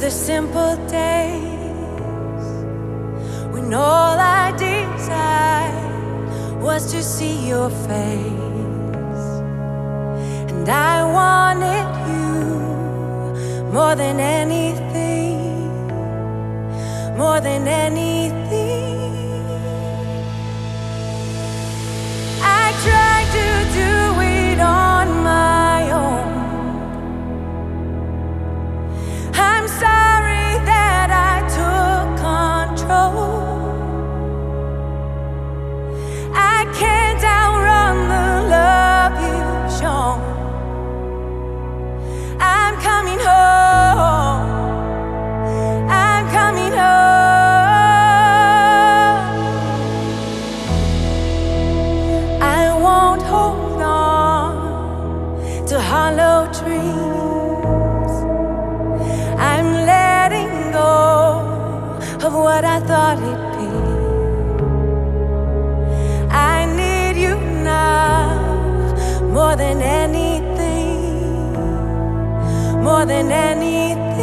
the simple days when all I desired was to see your face, and I wanted you more than anything, more than anything. I tried to do it on my own. I'm sorry that I took control. I can't outrun the love you've shown. I'm coming home. I'm coming home. I won't hold on to hollow dreams. I'm letting go of what I thought it'd be. I need you now more than anything, more than anything.